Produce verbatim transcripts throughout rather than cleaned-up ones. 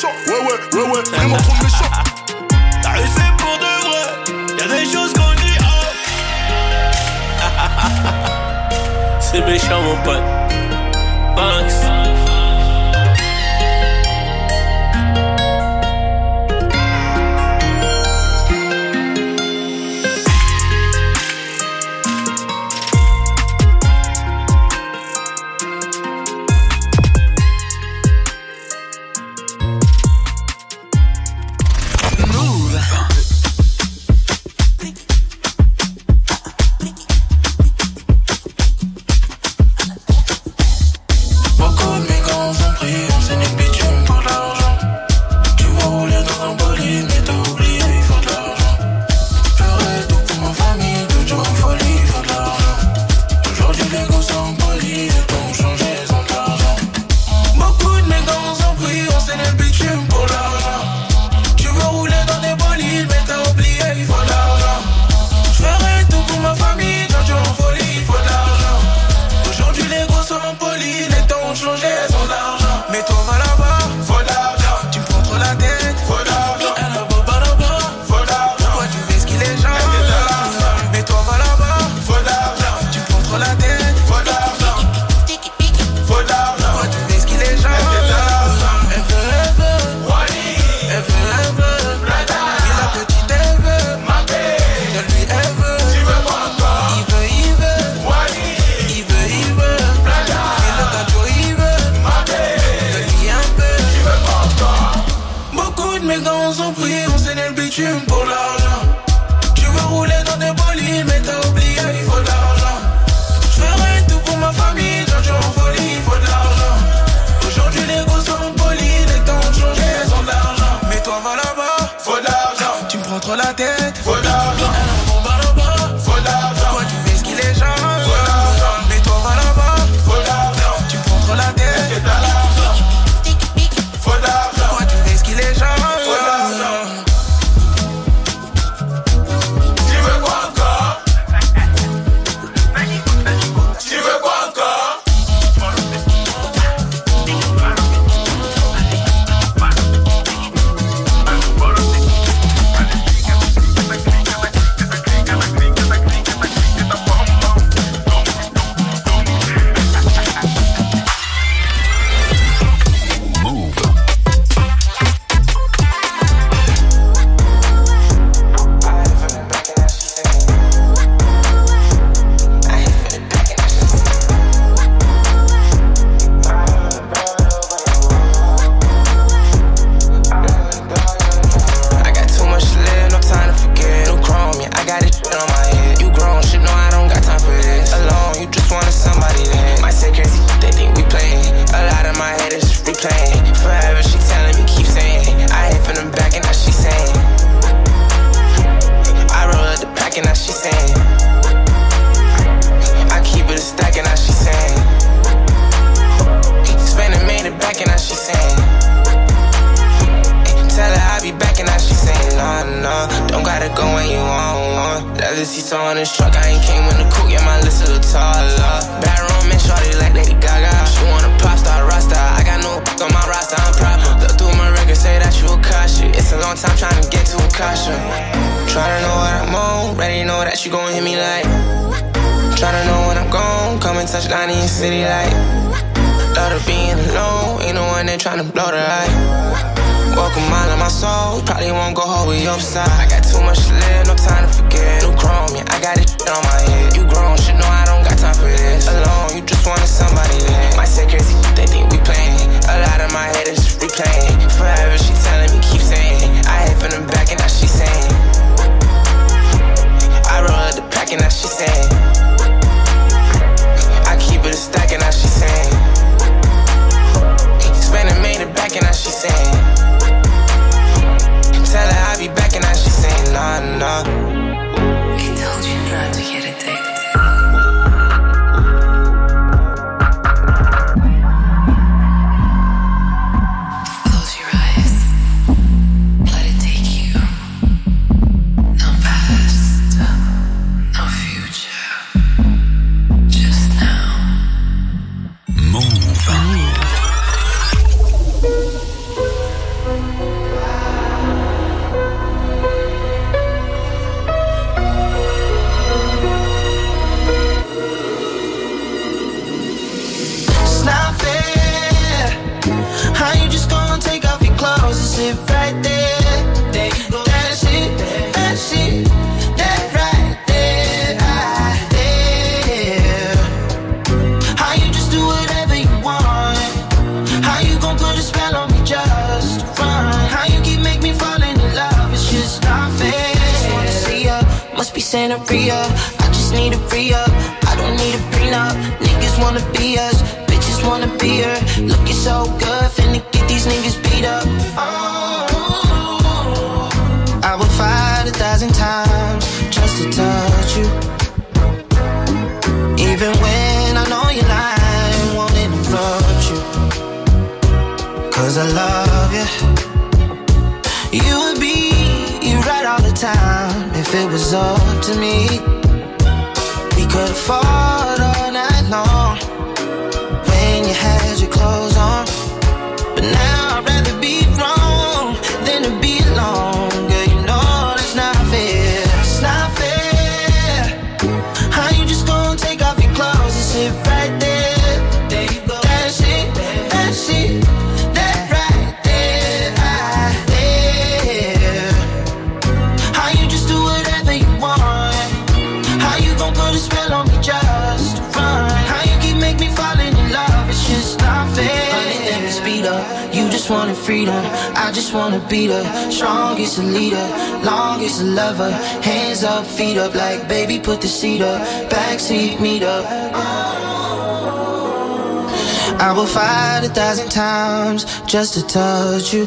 méchant. Ouais, ouais, ouais, ouais, vraiment trop méchant. T'as eu c'est pour de vrai. Y'a des choses qu'on dit oh. C'est méchant mon pote. Banks. Santeria. I just need to free up. I don't need a prenup. Niggas wanna be us, bitches wanna be her. Looking so good, finna get these niggas beat up. Oh. I would fight a thousand times just to touch you. Even when I know you're lying, won't interrupt you. Cause I love you. You would be right all the time if it was up to me. We could've fought all night long when you had your clothes on. But now I'd rather be wrong than to be alone. Girl, you know that's not fair. It's not fair. How you just gonna take off your clothes and sit right there? There you go. That's it, that's it. That right there, right there. How you just do whatever you want? How you gon' put a spell on me just to run? How you keep make me falling in love? It's just not fair. Funny thing is speed up. You just wanted freedom. I just wanna be the strongest leader, longest lover. Hands up, feet up, like baby, put the seat up. Backseat, meet up. I will fight a thousand times just to touch you.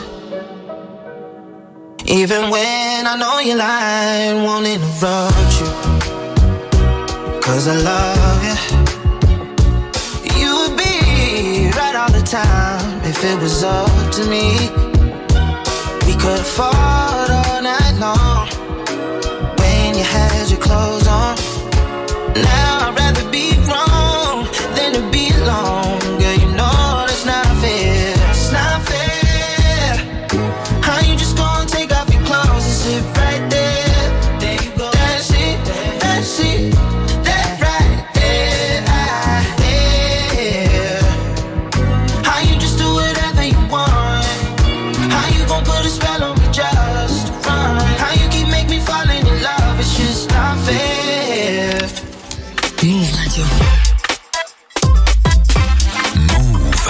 Even when I know you're lying, won't interrupt you. Cause I love you. You would be right all the time if it was up to me. We could've fought all night long when you had your clothes on. Now I'd rather be wrong than to be alone. Girl, you know that's not fair. It's not fair. How you just gonna take off your clothes and sit right there? There you go. That's it, that's it. That right there, right there. How you just do whatever you want? How you gon' put a spell on me just to run? How you keep make me falling in love? It's just not fair. Une radio. Work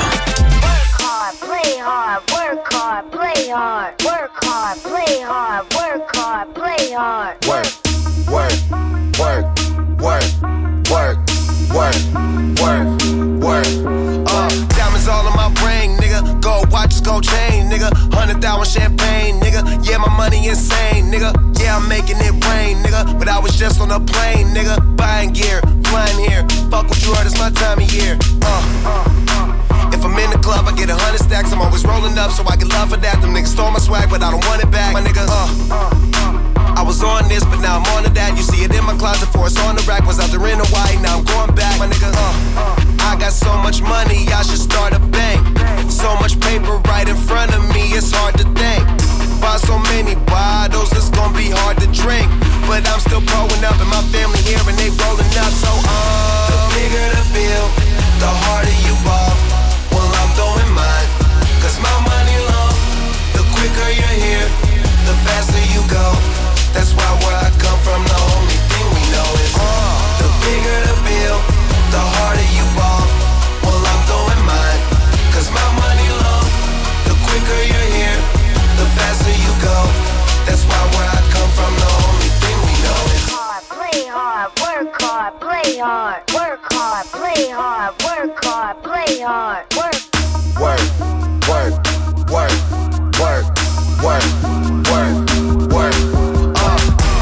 hard, play hard, work hard, play hard, work hard, play hard, work hard, play hard. Work, work, work, work, work, work, work, work. Uh, diamonds all on my brain, nigga. Gold watches, gold chain, nigga. Hundred thousand champagne, nigga. Yeah, my money insane, nigga. Yeah, I'm making it rain, nigga. But I was just on a plane, nigga. Buying gear, flying here. Fuck what you heard, it's my time of year. Uh, uh, uh. If I'm in the club, I get a hundred stacks. I'm always rolling up, so I get love for that. Them niggas stole my swag, but I don't want it back. My nigga, uh, uh, uh. I was on this, but now I'm on to that. You see it in my closet, for it's on the rack. Was out there in Hawaii, now I'm going back. My nigga, uh, uh. I got so much money, I should start a bank. So much paper right in front of me, it's hard to think. Buy so many bottles, it's gonna be hard to drink. But I'm still growing up, and my family here, and they rolling up. So, uh, the bigger the bill, the harder you ball. Well, I'm throwing mine, cause my money long. The quicker you're here, the faster you go. That's why where I come from, the only thing we know is uh, the bigger the bill, the harder you ball. Well, I'm throwing mine, cause my money long. The quicker you're here, the faster you go. That's why where I come from, the only thing we know is hard, play hard, work hard, play hard, work hard, play hard, work hard, play hard, work. Work, work, work, work, work, work, work. Uh,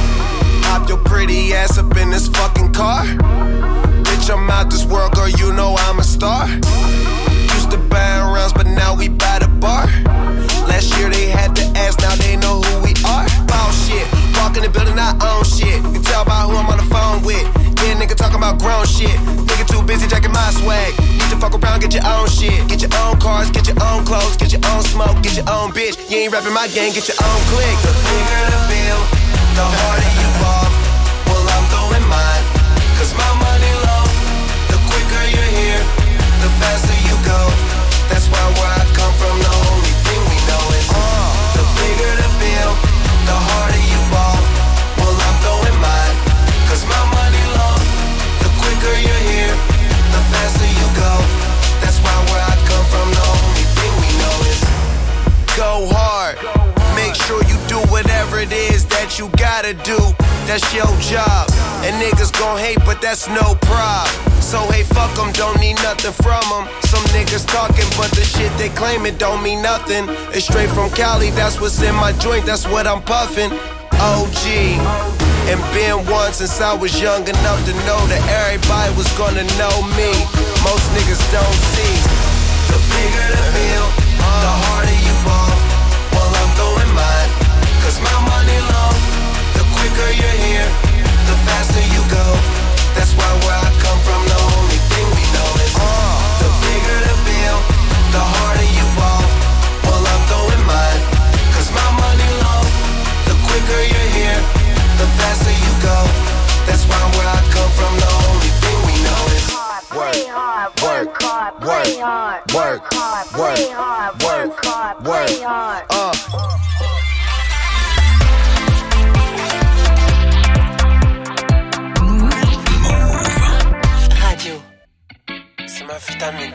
hop your pretty ass up in this fucking car. Bitch, I'm out this world, girl, you know I'm a star. Used to buy rounds, but now we buy the bar. Last year they had to ask, now they know who we are. Boss shit, walk in the building, I own shit. You can tell by who I'm on the phone with. Yeah, nigga talking about grown shit. Nigga too busy jacking my swag. Need to fuck around, get your own shit. Get your own cars, get your own clothes, get your own smoke, get your own bitch. You ain't rapping my gang, get your own click. The bigger the bill, the harder you ball. Well, I'm throwing mine, cause my money long. The quicker you're here, the faster you go. That's why where I come from, the only thing we know is uh, the bigger the bill, the harder you ball. Well, I'm throwing mine, cause my money long. The quicker you're here, the faster you go. That's why where I come from, the only thing we know is go hard. Make sure you do whatever it is that that you gotta do, that's your job. And niggas gon' hate, but that's no prob. So hey, fuck them, don't need nothing from them. Some niggas talking, but the shit they claim it don't mean nothing. It's straight from Cali, that's what's in my joint, that's what I'm puffin'. O G, and been one since I was young enough to know that everybody was gonna know me. Most niggas don't see. The bigger the bill, the harder you ball. Well, I'm going mine, cause my money long. The quicker you're here, the faster you go. That's why where I come from, the only thing we know is uh, the bigger the bill, the harder you ball. Well, I'm going mine, cause my money long. The quicker you're here, the faster you go. That's why where I come from, the only thing we know is Play hard, work hard, play hard, work hard, play hard, work hard, play hard. Uh. Radio, c'est ma vitamine.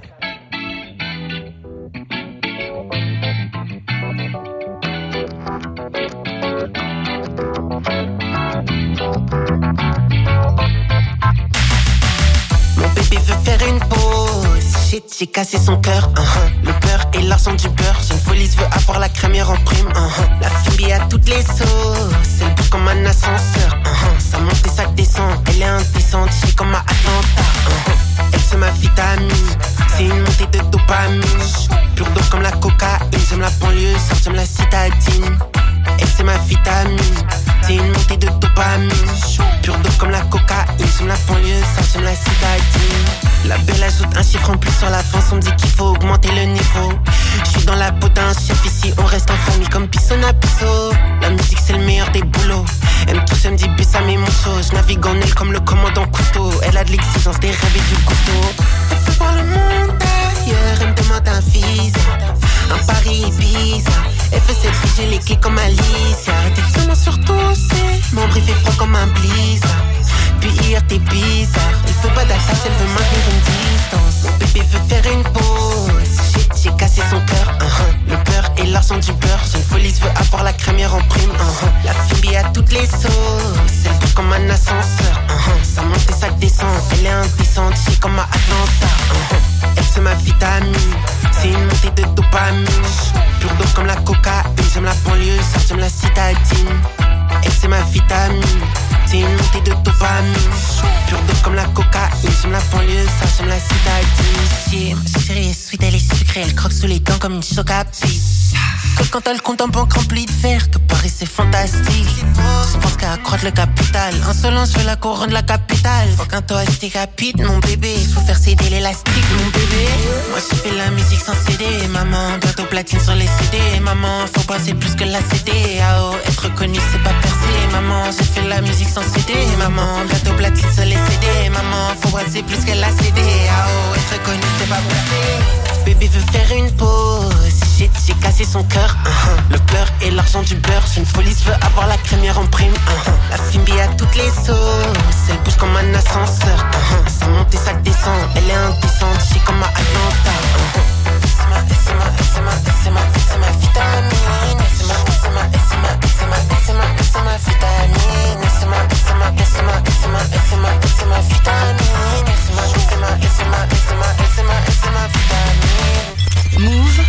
Mon bébé veut faire une pause. Shit, j'ai cassé son cœur. Uh-huh. Le beurre et l'argent du beurre. Jeune police veut avoir la crémière en prime. Uh-huh. La fille à toutes les sauces. Elle bouge comme un ascenseur. Uh-huh. Ça monte et ça descend. Elle est indécente, j'ai comme à Atlanta. Uh-huh. Elle c'est ma vitamine. C'est une montée de dopamine. Pure d'eau comme la cocaïne. J'aime la banlieue, ça j'aime la citadine. Elle c'est ma vitamine. C'est une montée de dopamine. Pure d'eau comme la cocaïne. J'aime la banlieue, ça j'aime la citadine. La belle ajoute un chiffre en plus sur la fin. On me dit qu'il faut augmenter le niveau. J'suis dans la peau d'un chef ici. On reste en famille comme Pisson à Pisso. La musique c'est le meilleur des boulots. Elle me touche, elle me dit ça mais mon chose. J'navigue en elle comme le commandant Couteau. Elle a de l'exigence, des rêves et du couteau. Elle veut voir le monde ailleurs. Elle me demande un visa. Un Paris Ibiza. Elle veut cette fille, j'ai les clés comme Alicia. T'es seulement sur tout, c'est mon brief est froid comme un blizzard. Puis hier t'es bizarre. Il faut pas d'attache, elle veut maintenir une distance. Mon bébé veut faire une pause. Shit, j'ai cassé son cœur. Uh-huh. Le beurre et l'argent du beurre. Jeune police veut avoir la crémière en prime. Uh-huh. La fille à toutes les sauces. Elle bouge comme un ascenseur. Uh-huh. Ça monte et ça descend. Elle est indécente, j'ai comme à Atlanta. Uh-huh. Elle c'est ma vitamine. C'est une montée de dopamine. Pure d'eau comme la cocaïne. J'aime la banlieue, ça j'aime la citadine. Elle c'est ma vitamine. C'est une montée de dopamine. Pure d'eau comme la cocaïne. J'aime la banlieue, ça j'aime la citadine. Ma chérie est sweet, elle est sucrée. Elle croque sous les dents comme une choc à pipe. Que quand elle compte en banque remplie de verre. Que Paris c'est fantastique. Je pense qu'à accroître le capital. Insolent, je veux la couronne de la capitale. Faut qu'un toi je décapite mon bébé. Je faut faire céder l'élastique mon bébé. Moi je fais la musique sans C D. Maman, bientôt platine sur les C D. Maman, faut passer plus que la C D. Ah oh, être reconnu c'est pas percer. Maman, j'ai fait la musique sans C D. Maman, bientôt platine sur les C D. Maman, faut passer plus que la C D. Ah oh, être reconnu c'est pas percer. Bébé veut faire une pause. Shit, j'ai cassé son cœur. Uh-huh. Le beurre et l'argent du beurre. Jeune police veut avoir la crémière en prime. Uh-huh. La fille à toutes les sauces. Elle bouge comme un ascenseur. Uh-huh. Ça monte et ça descend. Elle est indécente, j'ai comme à Atlanta. Uh-huh. C'est ma, c'est ma, c'est ma, c'est ma, c'est ma vitamine. C'est ma, c'est ma, c'est ma, c'est ma, c'est ma, c'est ma vitamine. C'est ma, c'est ma, c'est ma, c'est ma, c'est ma, c'est ma vitamine. C'est ma, c'est ma, c'est ma, c'est ma, c'est ma, c'est ma vitamine. Move.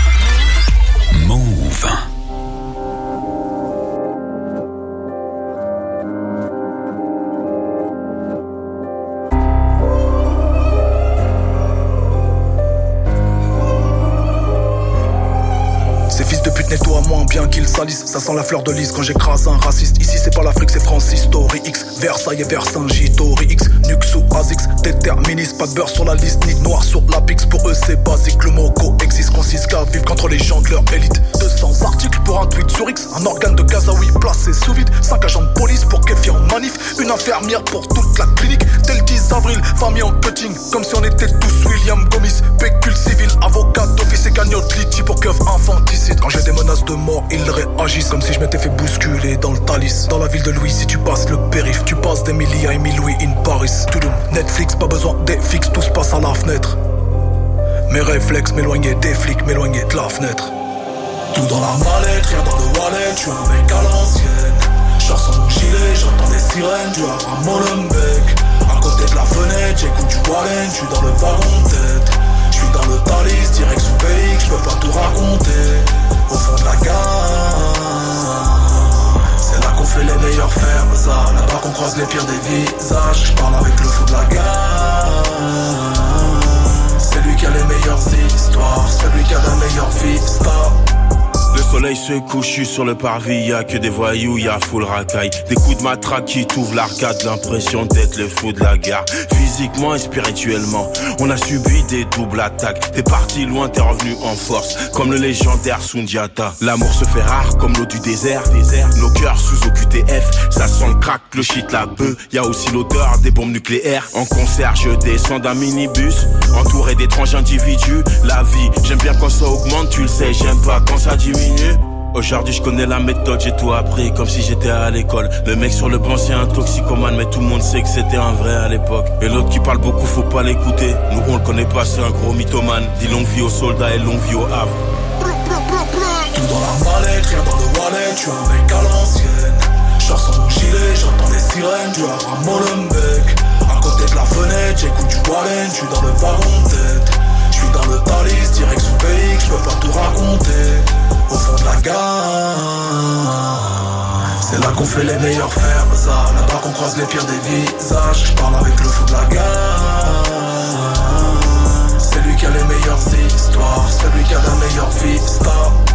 Move. Ces fils de pute nettoient moins bien qu'ils salissent. Ça sent la fleur de lys quand j'écrase un raciste. Ici c'est pas l'Afrique, c'est Francis, Tori X, Versailles et Vercingétorix X, Nux ou Azix, déterministe. Pas de beurre sur la liste, ni de noir sur la pix. Pour eux c'est basique, le mot coexiste. Consiste qu'à vivre contre les gens de leur élite. deux cents articles pour un tweet sur X. Un organe de Gazaoui placé sous vide. cinq agents de police pour Kefi en manif. Une infirmière pour toute la clinique. Dès le dix avril, famille en cutting. Comme si on était tous William Gomis. Pécule civil, avocat d'office et cagnotte litchi pour keuf infanticide. Quand j'ai des menaces de mort, ils réagissent. Comme si je m'étais fait bousculer dans le Thalys. Dans la ville de Louis, si tu passes le périph', tu passes d'Emilie à Emile Louis in Paris. Toudoum. Netflix, pas besoin des fixes, tout se passe à la fenêtre. Mes réflexes m'éloignaient des flics, m'éloignaient de la fenêtre. Tout dans la mallette, rien dans le wallet, tu es un mec à l'ancienne. J'sors sans mon gilet, j'entends les sirènes du Havre à Molenbeek. À côté de la fenêtre, j'écoute du Wallen, j'suis dans le wagon tête. J'suis dans le Thalys, direct sous B X, j'peux pas tout raconter. Au fond de la gare, c'est là qu'on fait les meilleurs fermes, ça. Là-bas qu'on croise les pires des visages. J'parle avec le fou de la gare. C'est lui qui a les meilleures histoires, celui qui a la meilleure vista. Le soleil se couche, je suis sur le parvis, y'a que des voyous, y'a full racaille. Des coups de matraque qui t'ouvrent l'arcade, l'impression d'être le fou de la gare. Physiquement et spirituellement, on a subi des doubles attaques. T'es parti loin, t'es revenu en force, comme le légendaire Sundiata. L'amour se fait rare comme l'eau du désert, désert. Nos cœurs sous O Q T F, ça sent le crack, le shit, la bœuf. Y'a aussi l'odeur des bombes nucléaires. En concert, je descends d'un minibus, entouré d'étranges individus. La vie, j'aime bien quand ça augmente, tu le sais, j'aime pas quand ça diminue. Aujourd'hui je connais la méthode, j'ai tout appris comme si j'étais à l'école. Le mec sur le banc c'est un toxicomane, mais tout le monde sait que c'était un vrai à l'époque. Et l'autre qui parle beaucoup, faut pas l'écouter. Nous on le connaît pas, c'est un gros mythomane. Dis longue vie aux soldats et longue vie au Havre. Tout dans la mallette, rien dans le wallet, tu es un mec à l'ancienne. J'sors sans mon gilet, j'entends les sirènes du Havre à Molenbeek. À côté de la fenêtre, j'écoute du Wallen, j'suis dans le wagon tête. J'suis dans le Thalys, direct sous B X, j'peux pas tout raconter. Au fond de la gare, c'est là qu'on fait les meilleurs fermes, ça. Là-bas qu'on croise les pires des visages. J'parle avec le fou de la gare. C'est lui qui a les meilleures histoires, celui qui a la meilleure vista.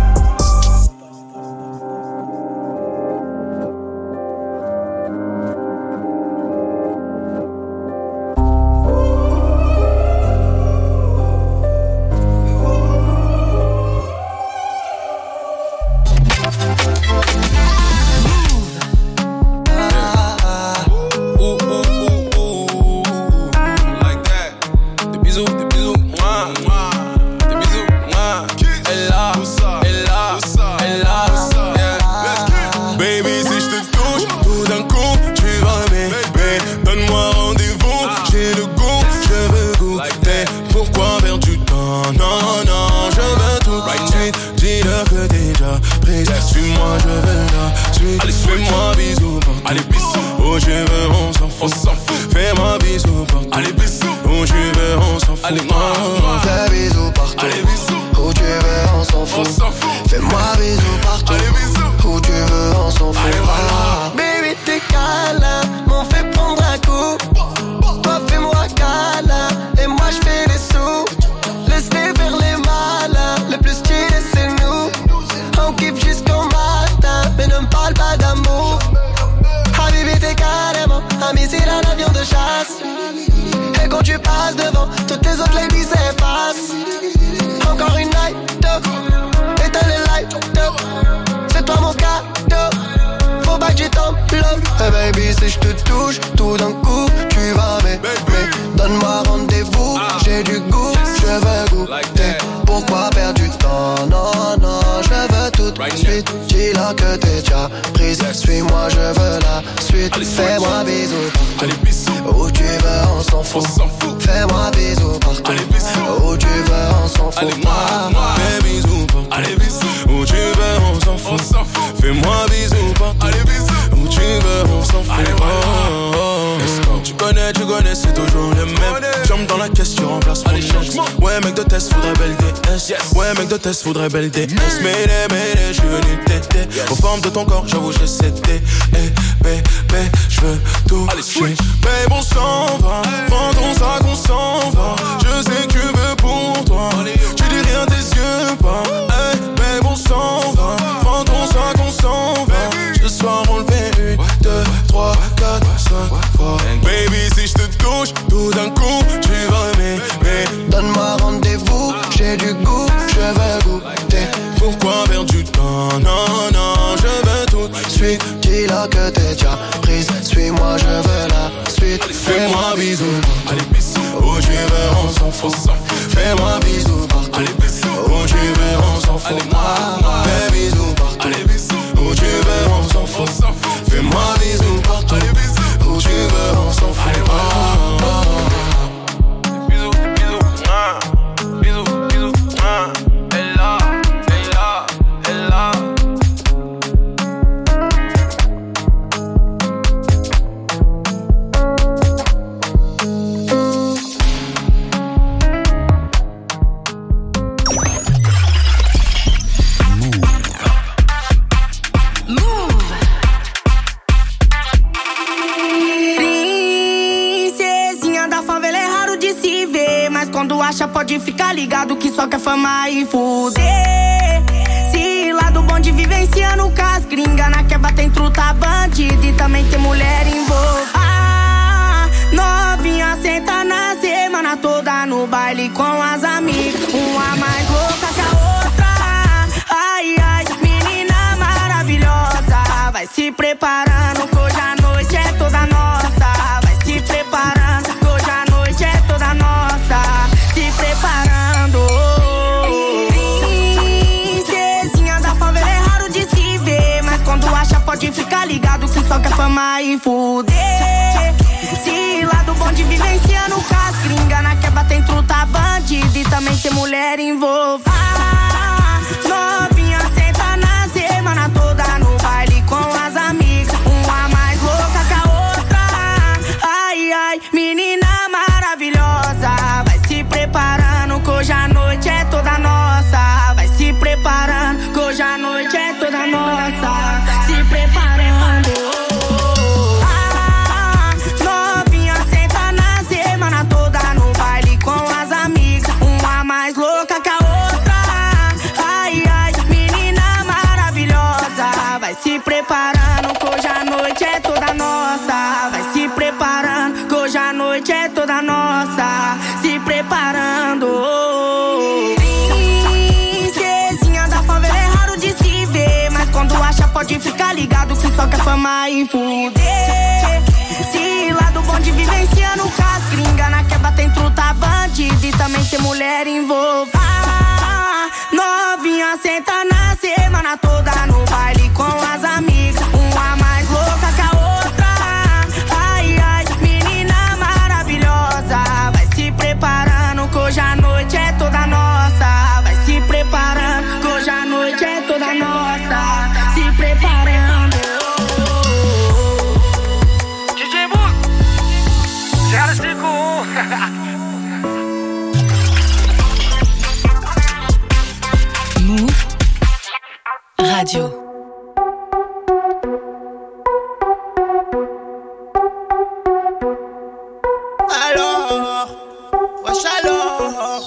Faudrait belle D S, mêlée, mêlée, je suis venu t'aider. Aux formes de ton corps, j'avoue, je sais t'aider. Eh, bébé, je veux tout suite. Babe, on s'en va, prends ton sac, on s'en va. Je sais que tu veux pour toi, tu dis rien, tes yeux pas. Eh, babe, on s'en va, prends ton sac, on s'en va. Ce soir, on le fait une, deux, trois, quatre, cinq fois. Baby, si je te touche, tout d'un coup, tu vas m'aimer. Donne-moi rendez-vous, j'ai du goût. Je veux goûter. Pourquoi perdre du temps? Non, non, je veux tout de suite. Dis-leur que t'es déjà prise. Suis-moi, je veux la suite. Fais-moi bisous. Allez, bisous. Où tu veux, on s'en fout. Fais-moi bisous partout. Allez, bisous. Où tu veux, on s'en fout. Fais bisous partout. Allez, bisous. Où tu veux, on s'en fout. Fais-moi bisous partout. Allez, bisous. Où tu veux, on s'en fout. também tem mulher envolvida. Ah, novinha senta na semana toda no baile com as amigas. Uma mais louca que a outra. Ai, ai, menina maravilhosa. Vai se preparando que hoje a noite é toda nossa. Vai se preparando que hoje a noite é toda nossa. Se preparando. Princesinha da favela é raro de se ver, mas quando acha pode ficar ligado que só quer fama e fuder. Se lá do bonde vivenciando com as gringa, na quebra tem truta bandida e também tem mulher envolvida. Ah, novinha senta na semana toda no baile com as amigas. Uma mais louca que a outra. Ai, ai, menina maravilhosa. Vai se preparando que hoje a noite é toda nossa. Vai se preparando que hoje a noite é toda nossa. Se preparando. Ah, novinha senta na semana toda no baile com as amigas. Uma mais louca que a outra. Ai, ai, menina maravilhosa. Vai se preparando que hoje a noite é toda nossa. Vai se preparando que hoje a noite é toda nossa. Se preparando. Princesinha da favela é raro de se ver, mas quando acha pode ficar ligado que só quer fama e fuder. Se lá do bonde vivenciando com as gringa, na quebra tem truta bandida e também tem mulher envolvida. Ah, novinha senta na semana toda no baile com as amigas. Uma mais louca que a outra. Ai, ai, menina maravilhosa. Vai se preparando que hoje a noite é toda nossa. Vai se preparando que hoje a noite é toda nossa. Se preparando. D J Book, zero cinco um. Move Radio. Alors, wesh alors,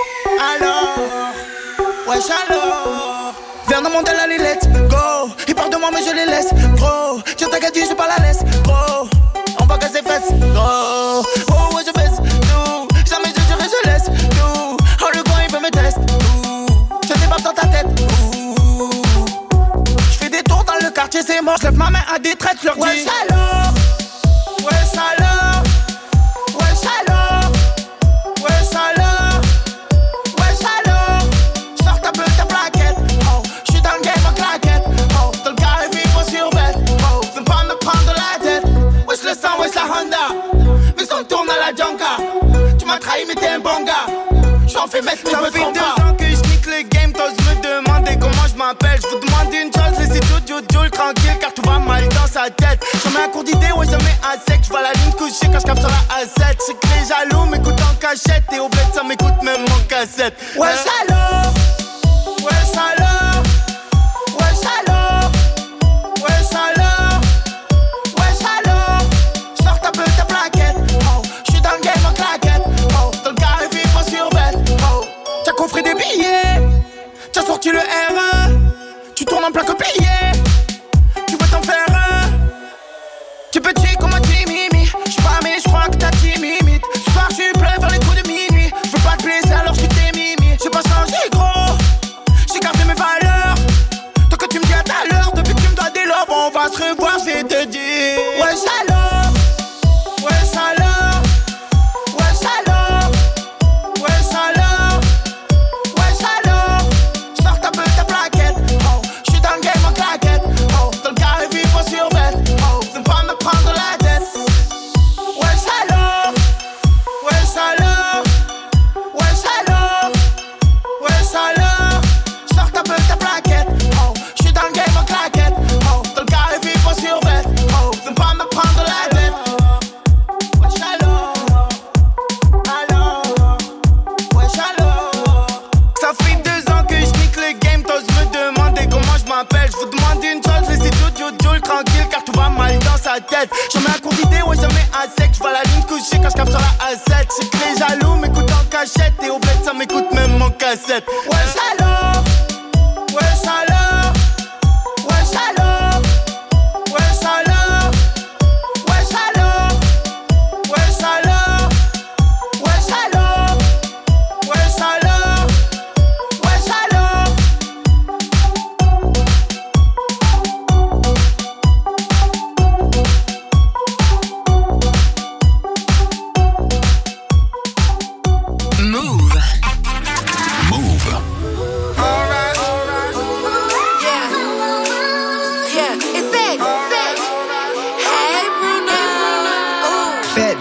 alors, wesh alors. Viens dans mon délire, allez, let's go. Ils parlent de moi mais je les laisse, gros. Tiens ta gadget, je pas la laisse, gros. On va casser fesses, gros. Oh ouais je baisse, tout. Jamais je dirai je laisse, tout. Oh le coin il veut me tester, tout. Je débarque dans ta tête, tout. Je fais des tours dans le quartier, c'est mort. Je lève ma main à des traites, leur dis wesh alors, wesh alors. Wesh alors, wesh alors, wesh alors. Sors ta peu ta plaquette, oh. J'suis dans le game en claquette, oh. Dans le carré vivre sur bête, oh. Viens pas me prendre la tête. Wesh le sang, wesh la Honda. Mais on tourne à la Junka. Tu m'as trahi mais t'es un bon gars. J'en fais mettre mais je me trompe pas. Ça fait deux ans que j'nique le game, t'oses me demander comment je m'appelle. J'vous demande une chose, laissez tout Joule Joule tranquille car tout va mal dans sa tête. Jamais un cours d'idée, ouais jamais à sec. J'vois la ligne coucher quand j'capte sur la A sept. J'sais que les jaloux m'écoutent en cachette. Et au bled ça m'écoute même en cassette. Wesh alors, wesh alors, wesh alors, wesh alors, wesh alors. Sors ta peu ta plaquette, oh. J'suis dans le game en claquette, oh. Dans le carré vivre sur bête, oh. T'as coffré des billets, t'as sorti le R un. Tu tournes en plaque payé, tu veux t'en faire un. Tu petit comme un timimi. J'suis pas mais j'crois que t'as timimite. Ce soir j'suis plein vers les coups de minuit. J'veux pas te plaisir alors j'suis tes mimi. J'ai pas changé gros, j'ai gardé mes valeurs. Tant que tu me dis à ta l'heure, depuis que tu me dois des lobes, on va se revoir, j'vais te dire. Wesh alors, wesh alors, wesh alors, wesh alors, wesh alors. Sors ta peu ta plaquette, oh. J'suis dans le game en claquette, oh. Dans le carré vivre sur bête, oh. Viens pas me prendre la tête. Wesh alors, wesh alors, wesh alors, wesh alors. Sors ta peu ta plaquette, oh. J'suis dans le game en claquette, oh. Dans le carré vivre sur bête, oh. Viens pas me prendre la tête. Wesh alors, alors, wesh alors. Ça fait deux ans que j'nique le game, t'oses me demander comment je m'appelle. J'vous demande une chose, laissez tout Joule Joule tranquille car tout va mal dans sa tête. Jamais un cours d'idée, ouais jamais à sec. J'vois la ligne coucher quand j'capte sur la A sept. J'sais que les jaloux m'écoutent en cachette. Et au bled ça m'écoute même en cassette. Wesh alors, wesh alors, wesh alors, wesh alors.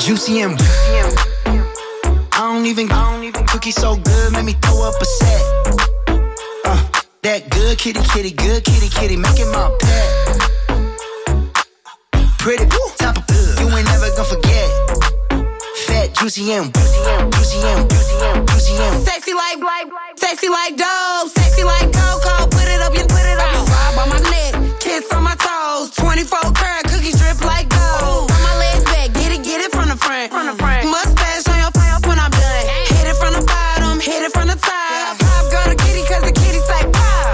juicy and I don't even, I don't even cookie so good, make me throw up a set. Uh, that good kitty, kitty, good kitty, kitty, making my pet. Pretty, top of good, you ain't never gonna forget. Fat, juicy and juicy and juicy and juicy and sexy like, like, sexy like dope, sexy like cocoa. Put it up, you put it up. Vibe on my neck, kiss on my toes. twenty-four karat cookies drip like gold. On my legs back, get it, get it from the front. From the front. Mustache on your face when I'm done. Hit it from the bottom, hit it from the top. Pop girl the kitty, cause the kitty say pop.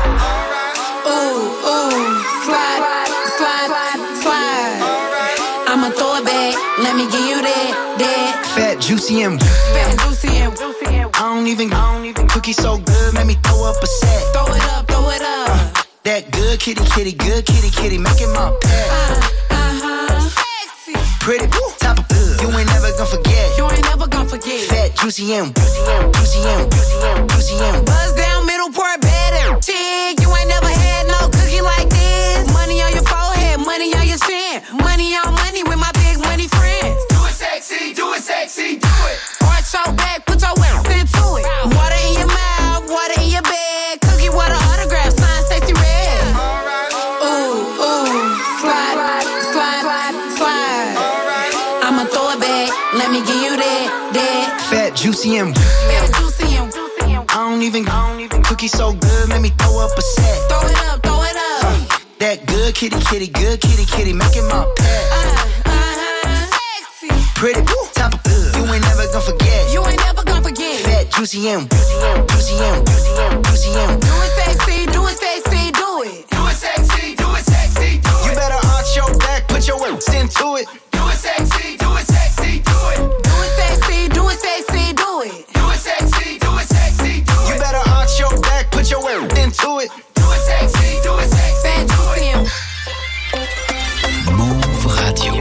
Ooh, ooh, slide, slide, slide. I'ma throw it back, let me give you that, that. Fat, juicy and fat, juicy and I don't even, I don't even cookie so good, make me throw up a set. Throw it up, throw it up. Uh, that good kitty, kitty, good kitty, kitty, making my pet. Uh, uh-huh. Sexy. Pretty, top of good, you ain't never gonna forget. You ain't never gonna forget. Fat, juicy and juicy and juicy and juicy and buzz down, middle port, better. Chick, you ain't never had no cookie like this. Money on your forehead, money on your chin. Money on money with my big money friends. Do it sexy, do it sexy, do it. Arch your back, put your weight into it. Water in your mouth, water in your bed. Cookie water autograph, sign sexy red. Ooh, ooh, slide, slide, slide. I'ma throw it back, let me give you that, that. Fat, juicy and fat, juicy and I don't even, I don't even cookie so good, make me throw up a set. Throw it up, throw it up. Uh, that good kitty, kitty, good kitty, kitty, making my pet. Uh, uh-huh. Sexy. Pretty, top of good, you ain't never gonna forget. You ain't never gonna forget. Fat, juicy and juicy and juicy and juicy and do it sexy, do it sexy, do it. Do it sexy, do it sexy, do it. You better arch your back, put your weight into it. Do it sexy, do it sexy, do it. Do it sexy, do it sexy, do it. Do it sexy, do it sexy, do it. You better arch your back, put your weight into it. Do it sexy, do it sexy, fat, do it. Move Radio.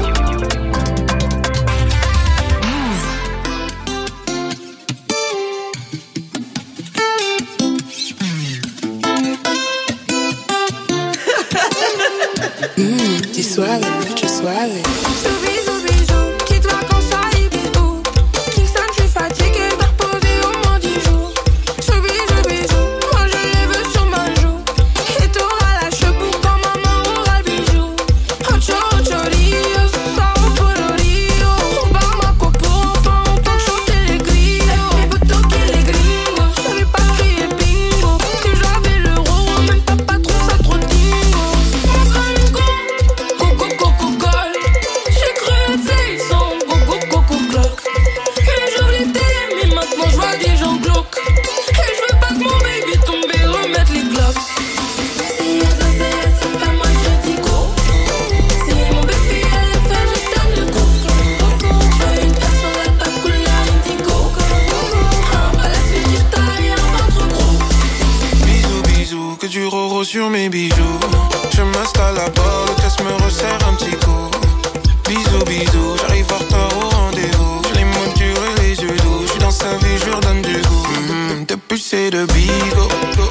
Mmh, tu suave, tu suave. Soubi, soubi, jou. Quitte-moi quand ça y bidou. Kingston, je suis fatigué de poser au moins dix jours. Soubi, soubi, jou. Moi je les veux sur ma joue. Et t'auras la chebou quand maman aura le bijou. Ocho, ocho, rio, ça au colorio. Par ma copo, enfin on entend chanter les grillos. Les potos qui les gringos. J'avais pas crié bingo. Que j'avais l'euro, même pas pas trop ça trop dingo. Mon gringo. Coco, coco, colle. J'ai cru être safe sans coco, coco, clock. Mais j'ouvre les télés, mais maintenant je vois des gens glauques. Et je veux pas que mon baby tombe et remette les glocks. Si elle veut faire, c'est pas moi je dis go. Si mon baby elle est faire, je donne le go. Je veux une personne à pas couleur indigo. On va la suite du taille, un ventre gros. Bisous, bisous, que du roro sur mes bijoux. Je m'installe à bord, l'hôtesse me resserre un petit coup. Bisous, bisous, j'arrive en retard au rendez-vous. J'ai les mots durs et les yeux doux. J'suis dans sa vie, j'lui redonne du goût. Mmh, de pucer de bigo.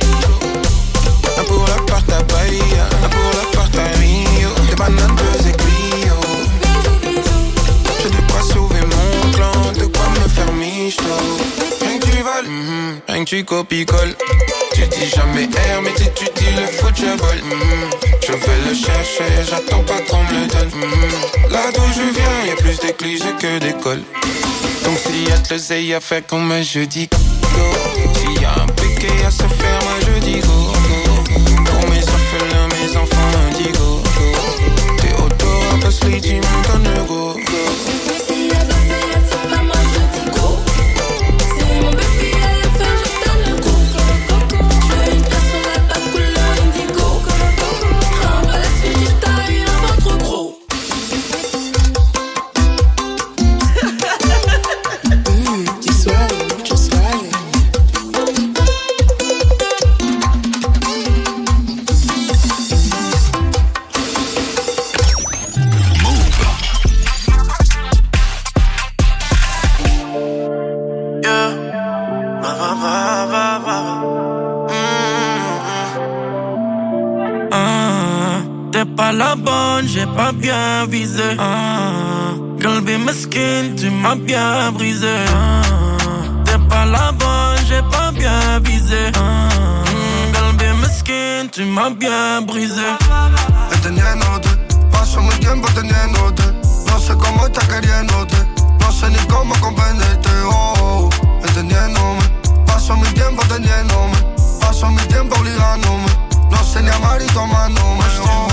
Un pour l'appart à Bahia, un pour l'appart à Rio. Des bananes, deux et Clio. J'ai de quoi sauver mon clan, de quoi me faire michto. Rien que tu voles, mmh, rien que tu copies-colles. Tu dis jamais R, mais tu dis le football. Mmh. Je vais le chercher, j'attends pas qu'on me le donne. Mmh. Là d'où je viens, y'a plus d'églises que d'écoles. Donc s'il y a de l'oseille à faire comme moi je dis go. S'il y a un piquet à se faire, moi je dis go, go. Pour mes orphelins, mes enfants indigo. T'es auto, parce que tu me donnes le go, go. S'il y a de l'oseille à se faire, moi je dis go. Si mon baby elle est faire, je donne le go. Je veux une personne à pas couleur indigo. On va la suite du taille, un ventre gros. Mmh, tu suave, tu suave. T'es pas la bonne, j'ai pas bien visé. Ah, Qalbi mesquine, tu m'as bien brisé. T'es pas la bonne, j'ai pas bien visé. Qalbi mesquine, tu m'as bien brisé. Entendiéndote, paso mi tiempo teniéndote. No sé cómo estás queriéndote, no sé ni cómo comprenderte. Oh, entendiéndome, paso mi tiempo teniéndome, paso mi tiempo obligándome. No sé ni amar y tomándome.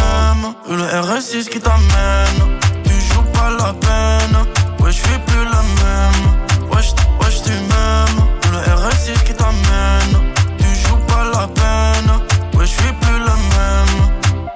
Oh, le R S six qui t'amène, tu joues pas la peine. Ouais, j'suis plus la même. Wesh, wesh, tu m'aimes. Le R S six qui t'amène, tu joues pas la peine. Ouais, j'suis plus la même.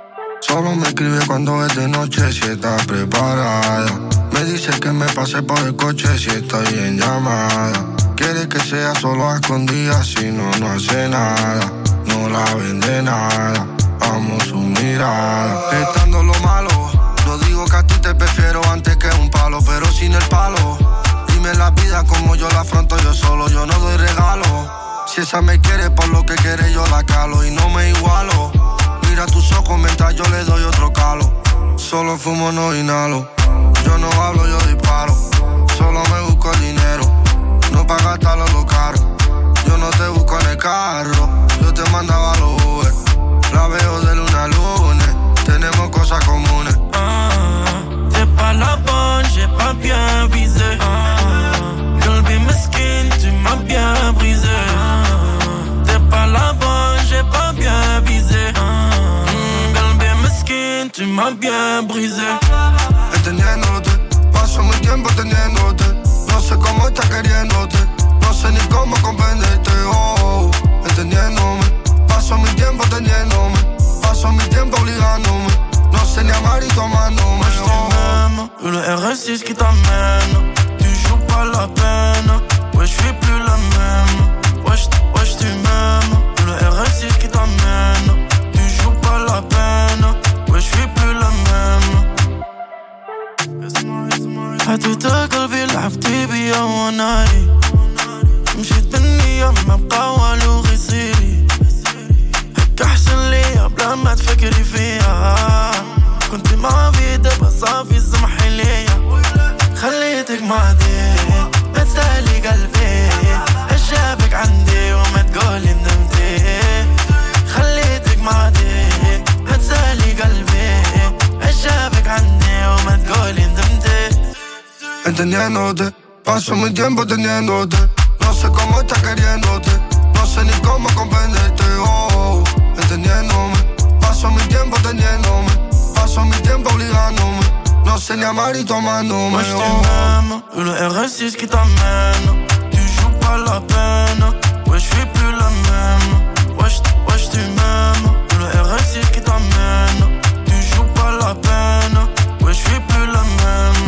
Solo me escribe cuando es de noche si está preparada. Me dice que me pase por el coche si estoy en llamada. Quiere que sea solo a escondidas, si no, no hace nada. No la vende nada, amo su mirada. Estando lo malo, no digo que a ti te prefiero antes que un palo, pero sin el palo. Dime la vida como yo la afronto yo solo, yo no doy regalo. Si esa me quiere por lo que quiere yo la calo y no me igualo. Mira tus ojos mientras yo le doy otro calo. Solo fumo, no inhalo. Yo no hablo, yo disparo. Solo me busco el dinero, no pa' gastarlo lo caro. Yo no te busco en el carro, yo te mandaba los Uber. La veo de luna a lunes, tenemos cosas comunes. Ah, t'es pas la bonne, j'ai pas bien visé. Ah, Qalbi mesquine, tu m'as bien brisé. Ah, t'es pas la bonne, j'ai pas bien visé. Ah, Qalbi mesquine, tu m'as bien brisé. Entendiéndote, paso mi tiempo teniéndote. No sé cómo estás queriéndote, no sé ni cómo comprenderte. Oh, entendiéndome, paso mi tiempo teniéndome, paso mi tiempo obligándome. No sé ni amar y tomándome. Oh, le R S six qui t'amène, tu joues pas la peine. Ouais, j'suis plus la même. Wesh, wesh, tu m'aimes. Le R S six qui t'amène, tu joues pas la peine. Ouais, j'suis plus la même. حدوتك قلبي لعبتي بيا وناي مشيت بالنية ما بقى والو غيصيري هكا احسن ليا بلا ما تفكري فيها كنت مع في دابا صافي سمحي ليا خليتك معدي ما تسالي قلبي هشابك عندي وما تقولي ندمتي خليتك معدي ما تسالي قلبي هشابك عندي وما تقولي ندمتي. Entendiéndote, paso mi tiempo teniéndote. No sé cómo estás queriéndote, no sé ni cómo comprenderte. Oh, entendiéndome, paso mi tiempo teniéndome, paso mi tiempo obligándome. No sé ni amar y tomándome. Moi je t'aime, le R S six qui t'amène, tu joues pas la peine. Ouais, je suis plus la même. Wesh, wesh, tu m'aimes, le R S six qui t'amène, tu joues pas la peine. Ouais, je suis plus la même.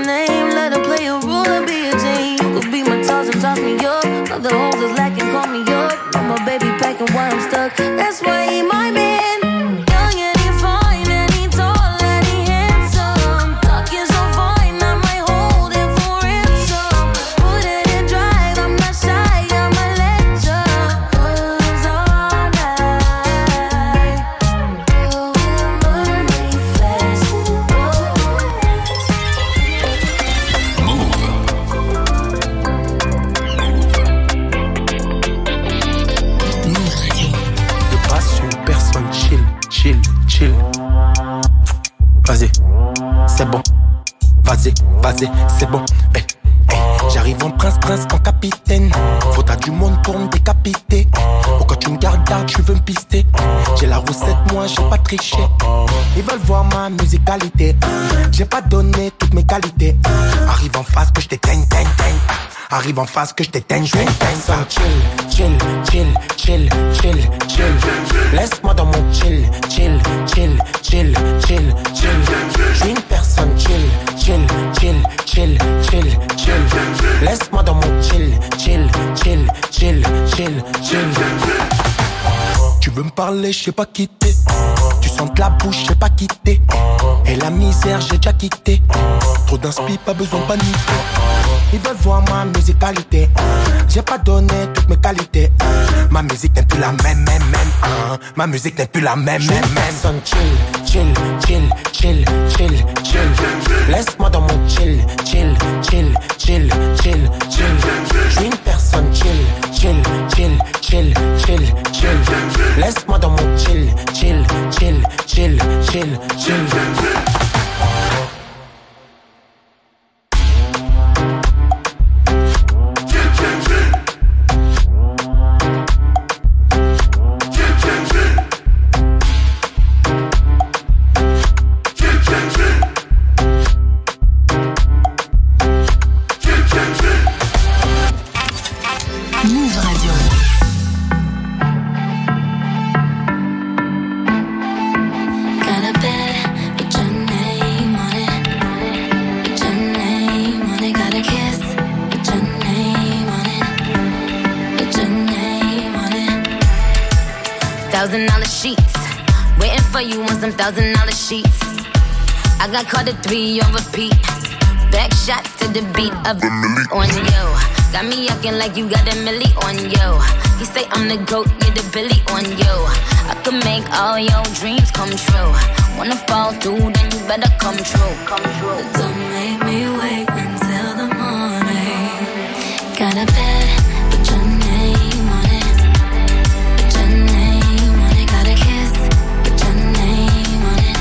name. Let her play a role and be a team. You could be my toss and toss me up. Other hoes is lacking, call me up. I'm my baby packing while I'm stuck. That's why he my man. Young and he fine and he tall and he handsome. Talking so fine, I might hold him for ransom. Put it in drive, I'm not shy, I'm a legend. Cause all night, you will burn me fast. Chill, chill, chill. Vas-y, c'est bon. Vas-y, vas-y, c'est bon. Eh, eh. J'arrive en prince, prince, en capitaine. Faudra du monde pour me décapiter. Pourquoi tu me gardes, garde, tu veux me pister. J'ai la recette, moi j'ai pas triché. Ils veulent voir ma musicalité. J'ai pas donné toutes mes qualités. Arrive en face que je t'éteigne, teigne, teigne. Arrive en face que je t'éteigne, je t'éteigne. Chill, chill, chill, chill, chill, chill. Laisse-moi dans mon chill, chill, chill, chill, chill, chill. Je suis une personne chill, chill, chill, chill, chill, chill. Laisse-moi dans mon chill, chill, chill, chill, chill, chill. Tu veux me parler, je sais pas quitter. Tu sens que la bouche, je sais pas quitter. Et la misère, j'ai déjà quitté. Trop d'inspi, pas besoin de paniquer. Ils veulent voir ma musicalité. J'ai pas donné toutes mes qualités. Ma musique n'est plus la même, même, même. Hein. Ma musique n'est plus la même, même, même. Son chill, chill, chill, chill, chill, chill. Laisse-moi dans mon chill, chill, chill, chill, chill, chill. Je suis une personne chill, chill, chill, chill, chill, chill. Laisse-moi dans mon chill, chill, chill, chill, chill, chill. Thousand dollar sheets, waiting for you on some thousand dollar sheets. I got caught at three on repeat. Back shots to the beat of the milli on you. Got me acting like you got a milli on you. You say I'm the goat, you're the Billy on you. I could make all your dreams come true. Wanna fall through, then you better come true. Come true. Don't make me wait until the morning. Got a bed, put your name on it. Put your name on it. Got a kiss, put your name on it.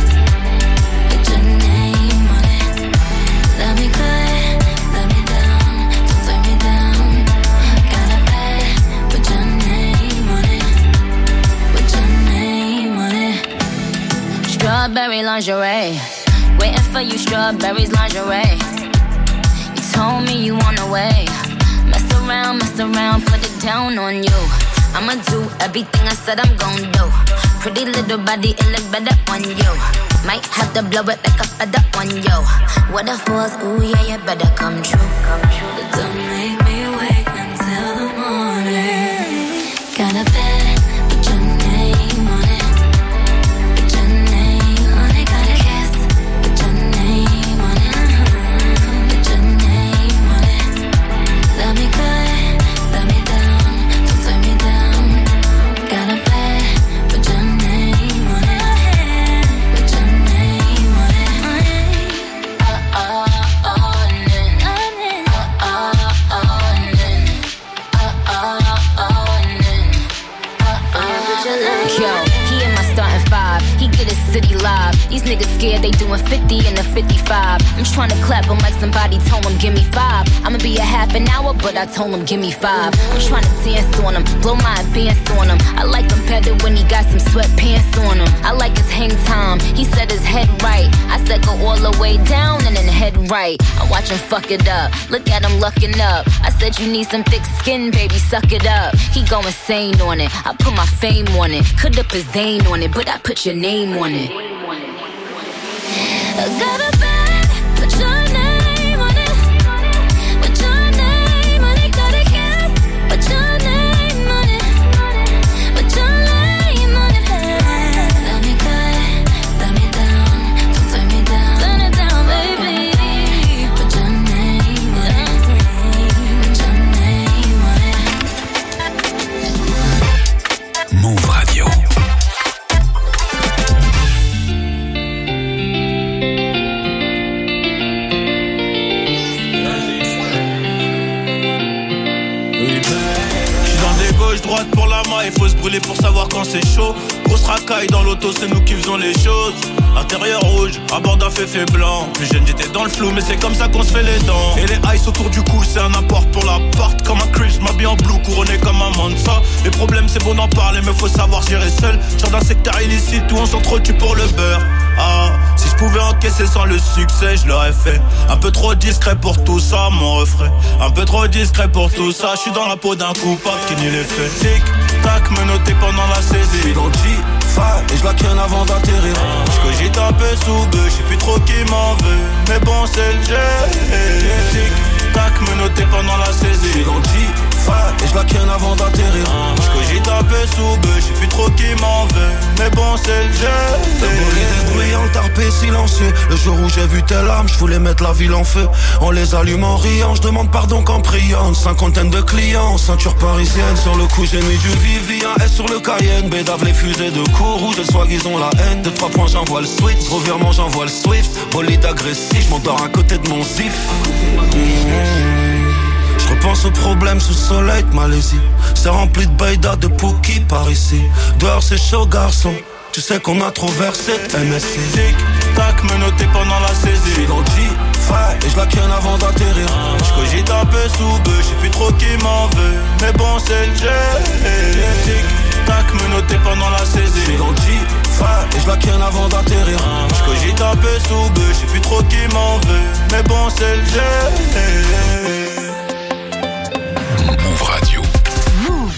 Put your name on it. Love me good, love me down, don't turn me down. Got a bed, put your name on it. Put your name on it. Strawberry lingerie, waiting for you, strawberries lingerie. You told me you on the way. Mess around, mess around, put it down on you. I'ma do everything I said I'm gon' do. Pretty little body, it look better on you. Might have to blow it like a feather on you. What if was, ooh yeah, you better come true. Come true. But don't make me wait until the morning. Got a bed, put your name on it. Put your name on it. Got a kiss, put your name on it. Put your name on it. Love me good, love me down, don't turn me down. Got a bed, put your name on it. Put your name on it. Uh uh on it. Uh uh on it. Uh uh on it. Uh uh. Yo, he in my starting five. He get his city live. These niggas scared they doing fifty and a fifty-five. I'm trying to clap him like somebody told him give me five. I'ma be a half an hour, but I told him give me five. I'm trying to dance on him, blow my advance on him. I like him better when he got some sweatpants on him. I like his hang time, he said his head right. I said go all the way down and then head right. I watch him fuck it up, look at him lucking up. I said you need some thick skin, baby, suck it up. He go insane on it, I put my fame on it. Could have put Zane on it, but I put your name on it. I got a bed, put your name on droite pour la main, il faut se brûler pour savoir quand c'est chaud. Grosse racaille dans l'auto, c'est nous qui faisons les choses. Intérieur rouge, à bord d'un féfé blanc. Plus jeune j'étais dans le flou, mais c'est comme ça qu'on se fait les dents. Et les ice autour du cou, c'est un apport pour la porte. Comme un Crips, m'habille en blue, couronné comme un Mansa. Les problèmes c'est bon d'en parler, mais faut savoir gérer seul. Genre d'un secteur illicite où on s'entretue pour le beurre. Ah, si je pouvais encaisser sans le succès, je l'aurais fait. Un peu trop discret pour tout ça, mon refrain. Un peu trop discret pour tout ça. Je suis dans la peau d'un coupable qui nie les faits. Tic, tac, me noter pendant la saisie. J'suis dans le G cinq et je la ken avant d'atterrir. J'cogite un peu sous bœuf, j'sais plus trop qui m'en veut. Mais bon, c'est le jeu. Tic, tac, me noter pendant la saisie. J'suis dans le G cinq et je la ken avant d'atterrir. J'cogite un peu sous bœuf, j'sais plus trop qui m'en veut. Mais bon, c'est le jeu. Des bruyants, tarpé silencieux. Le jour où j'ai vu telle arme, je voulais mettre la ville en feu. On les allume en riant, je demande pardon qu'en priant. Une cinquantaine de clients, ceinture parisienne. Sur le coup j'ai mis du Vivi, un S sur le Cayenne. Bédave les fusées de cours, rouge, le swag ils ont la haine. De trois points j'envoie le switch, revirement j'envoie le Swift. Bolide agressif, je m'endors à côté de mon zif. Mmh. Je repense aux problèmes sous le soleil de Malaisie. C'est rempli de baïda, de Pookie par ici. Dehors c'est chaud garçon. Tu sais qu'on a trop versé de M S C. Tic, tac, me noter pendant la saisie. J'suis dans le G cinq et je la ken avant d'atterrir. J'cogite un peu sous bœuf, j'sais plus trop qui m'en veut. Mais bon, c'est le jeu. Tic, tac, me noter pendant la saisie. J'suis dans le G cinq et je la ken avant d'atterrir. J'cogite un peu sous bœuf, j'sais plus trop qui m'en veut. Mais bon, c'est le jeu. Move Radio. Move.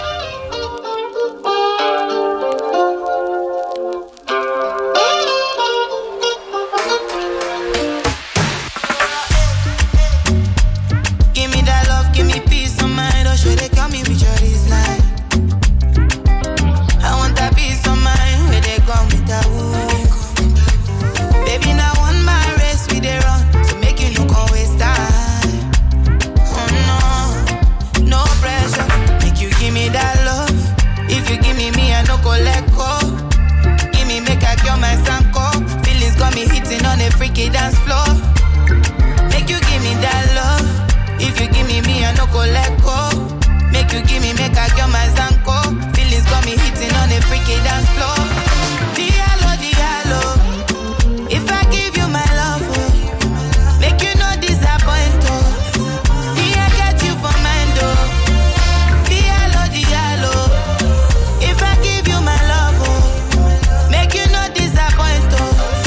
Freaky dance floor. Make you give me that love. If you give me me, I no go let go. Make you give me, make I get my zanko. Feelings got me hitting on the freaky dance floor. Diallo, diallo. If I give you my love, oh, make you no disappoint, oh. Me, I got you for mine, oh. Diallo, diallo. If I give you my love, oh, make you no disappoint, oh.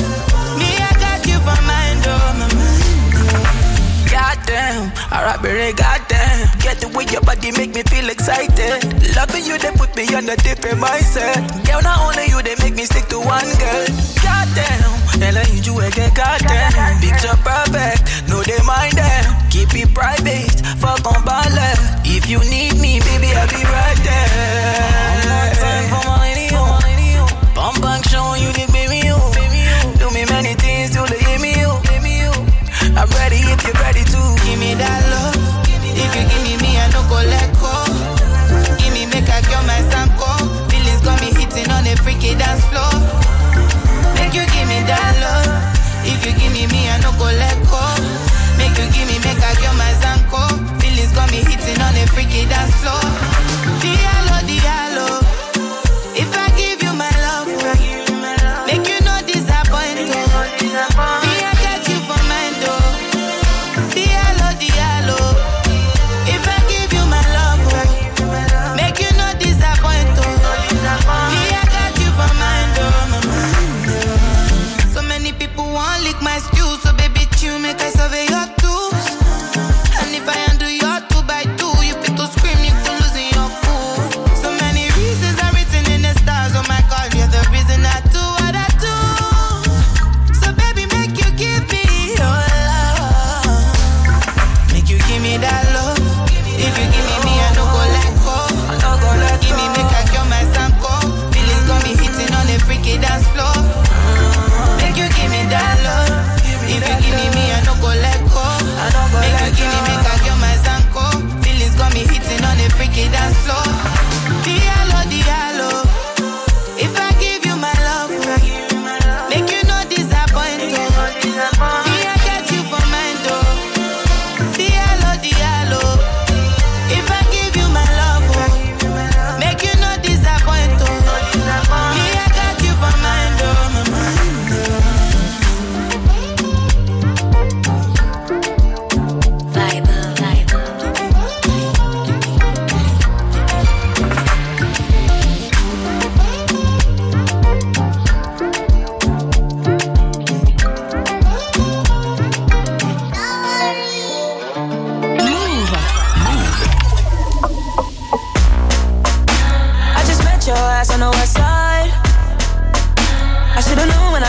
Goddamn, alright, baby, goddamn. Get the way your body make me feel excited. Loving you, they put me on a different mindset. Girl, not only you, they make me stick to one girl. Goddamn, and I need you again, goddamn. Picture perfect, no they mind them. Keep it private, fuck on ballet. If you need me, baby, I'll be right there. One more time for my radio. Bump back, showing you the baby, you. Do me many things till they hear me, you. I'm ready if you're ready to give me that love. If you give me me, I no go let go. Give me make I get my sanko. Feelings got me hitting on a freaky dance floor. Make you give me that love. If you give me me, I no go let go. Make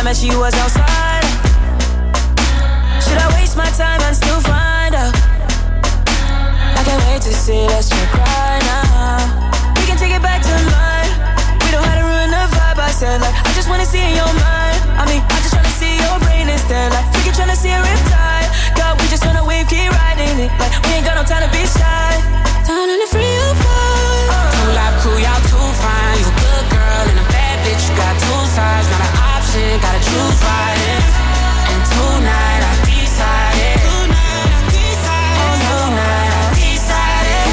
met she was outside. Should I waste my time and still find out? I can't wait to see us check right now. We can take it back to mine. We don't have to ruin the vibe. I said like, I just wanna see in your mind. I mean, I just wanna see your brain instead. Like, freaking tryna see a riptide. God, we just wanna wave, keep riding it. Like, we ain't got no time to be shy. Down in the free vibe. Too live cool, y'all too fine. You a good girl and a bad bitch. You got two sides, not an option. Gotta choose right. And tonight I decided. Tonight I decided. Tonight I decided.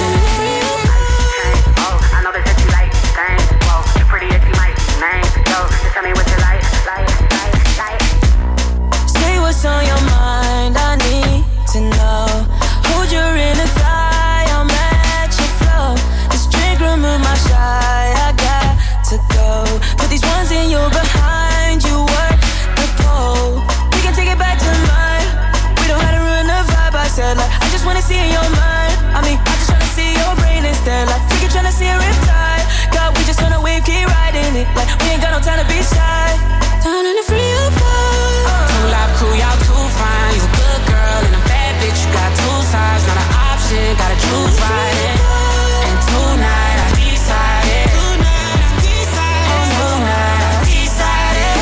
Oh, I know that you like things. Whoa, you're pretty if you like names. Yo, just tell me what you like, like, like, like. Say what's on your mind. I need to know. Hold your inner fly. I'm at your flow. This drink remove my shy. I got to go. Put these ones in your behind. You work the pole. We can take it back to mine. We don't have to ruin the vibe. I said like, I just wanna see in your mind. I mean, I just wanna see your brain instead. Like, freaking tryna see a riptide. God, we just wanna wave, keep riding it. Like, we ain't got no time to be shy. Down in the free vibe. Too live cool, y'all too fine. You a good girl and a bad bitch. You got two sides, not an option. Gotta choose right. And tonight I decided. Tonight I decided. Tonight I decided.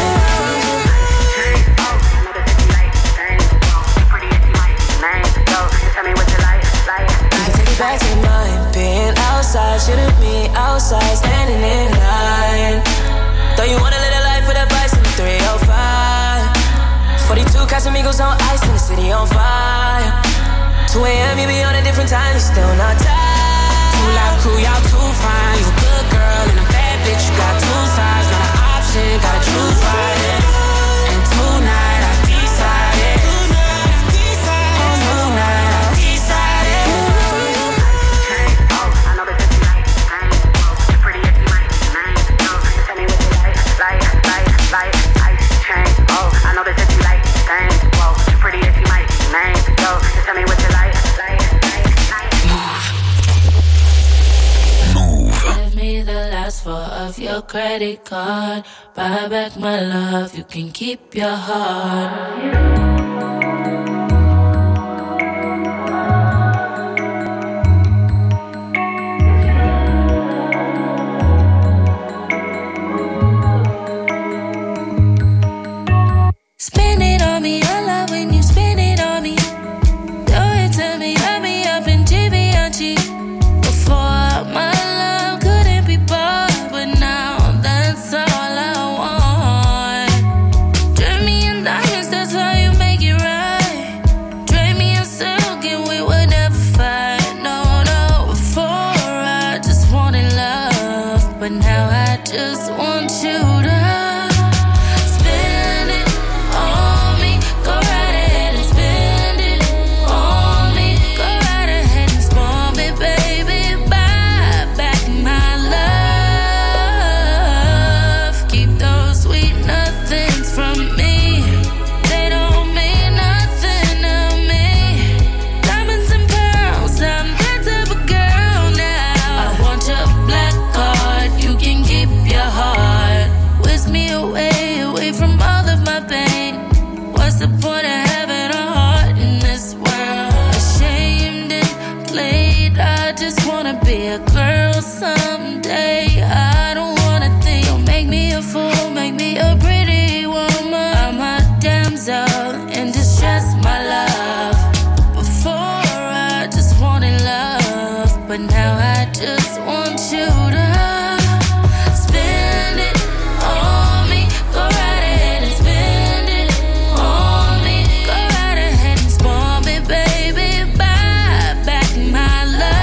Oh, I know that you like things. Whoa, you're pretty if you like names. Yo, just tell me what you like, like. We can take it back to mine. Being outside, should've been outside, standing in line. Though you want a little life with a vice in the three oh five. forty-two Casamigos on ice and the city on fire. two a.m. you be on a different time, you still not tired. Too loud, cool, y'all too fine. You a good girl and a bad bitch. You got two sides, not an option. Gotta choose right. And tonight I decided. Tonight I decided. Tonight I decided. Oh, I know that you like things. Whoa, you're pretty if you like names. Yo, just tell me what you like, like, like, like, ice chain. Oh, I know that you like things. Whoa, you're pretty if you like names. Yo, just tell me what you like, like, like, like. Give me the last four of your credit card. Buy back my love, you can keep your heart. Spend it on me, I love when you spend it on me. Do it to me, have me up in Givenchy. Before my love couldn't be bought, but now that's all I want. Drain me in diamonds, that's how you make it right. Drain me in silk and we would never fight. No, no, before I just wanted love, but now I just want you to be a girl someday. I don't wanna think. Don't make me a fool, make me a pretty woman. I'm a damsel in distress, my love. Before I just wanted love, but now I just want you to spend it on me. Go right ahead and spend it on me. Go right ahead and spoil me, baby. Buy back my love.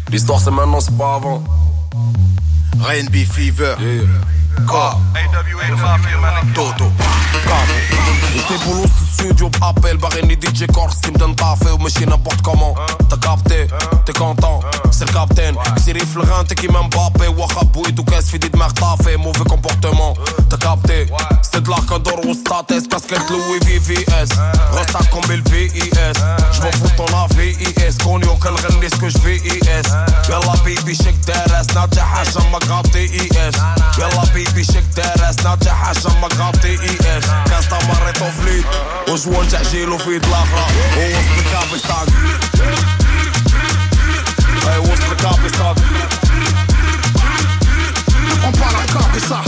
L'histoire c'est maintenant, c'est pas avant. R and B Fever. Yeah. Quoi? Toto. T'es boulot, c'est studio, appel, Barreni D J Corse, qui me donne pas fait ou me chie n'importe comment. T'as capté, t'es content, c'est le capitaine. Qui rifle rien, t'es qui m'embappé, Wachabouid ou qu'est-ce fini de merde, t'as fait mauvais comportement. T'as capté, c'est de l'arcador ou status, casquette Louis V V S. Resta comme le V I S. J'm'en fous ton A V I S, qu'on y aucun rennes ce que j'vais I S. Yalla baby, shake that ass, nadja haja ma gâté I S. Yalla baby, shake that ass, nadja haja ma gâté I S. Quand t'as marré ton fleet, وجوان تحجيل وفيد الاخرى ووسط الكابي ستاك اي وسط الكابي ستاك On parle à Cabessa.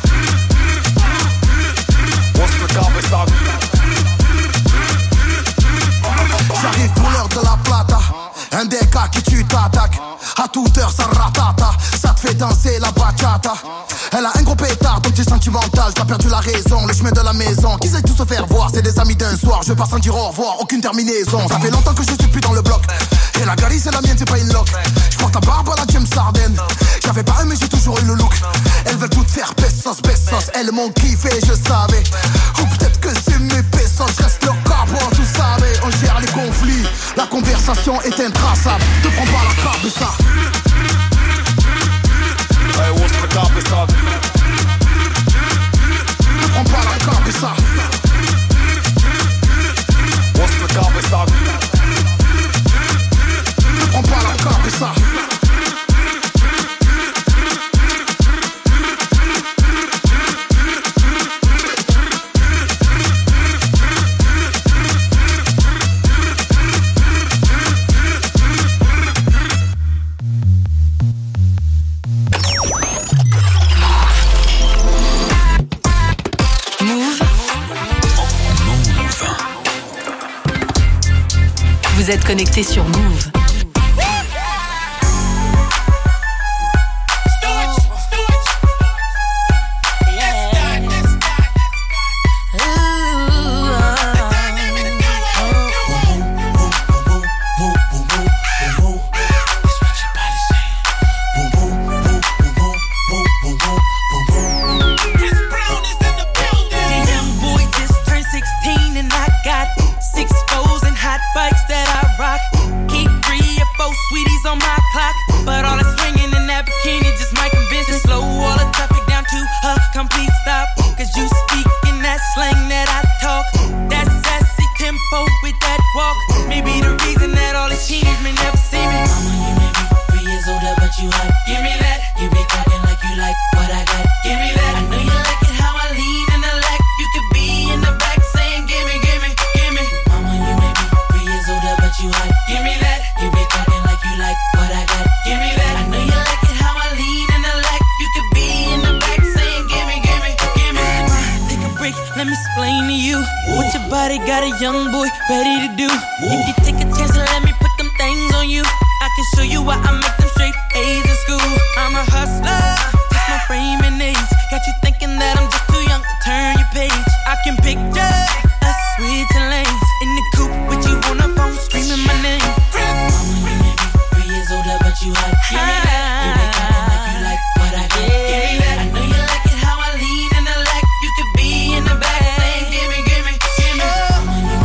وسط الكابي ستاك J'arrive pour l'heure de la plata. Un des cas qui tue t'attaque. À toute heure ça ratata. Ça te fait danser la bachata. Elle a un gros pétard donc t'es sentimental. T'as perdu la raison, le chemin de la maison. Qu'ils aillent tous se faire voir, c'est des amis d'un soir. Je veux pas sans dire au revoir, aucune terminaison. Ça fait longtemps que je suis plus dans le bloc. Et la galerie c'est la mienne, c'est pas une loc. J'porte la barbe à la James Harden. J'avais pas aimé, j'ai toujours eu le look. Elles veulent toutes faire pesos, pesos. Elles m'ont kiffé, je savais. Ou peut-être que c'est mes pesos. Je reste leur carbone, tout savez. On gère les conflits, la conversation est intraçable. Ne prends pas la carte de ça. Hey, what's the copy stop? Ne prends pas la carte de ça. What's the copy stop? Ne prends pas la carte de ça. Vous êtes connecté sur Move.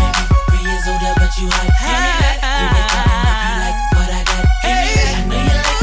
You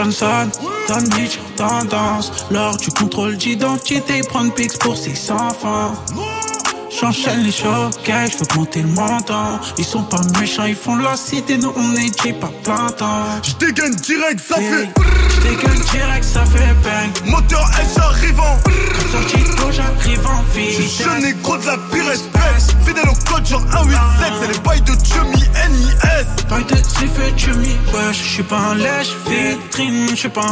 Johnson, Don Beach, tendance. Lors du contrôle d'identité, prendre pix pour six enfants. J'enchaîne les chocs, je veux monter le montant. Ils sont pas méchants, ils font la cité, nous on est J pas plein temps. J'dégaine direct, ça hey. fait J'dégaine direct, ça fait bang. Moteur S arrivant. Comme sorti go, j'arrive en vie. J'suis jeune négro de la pire espèce. Fidèle au code genre un huit sept. C'est les bails de Chummy N I S. Bails de Zifé Chummy, wesh. J'suis pas un lèche, vitrine, j'suis pas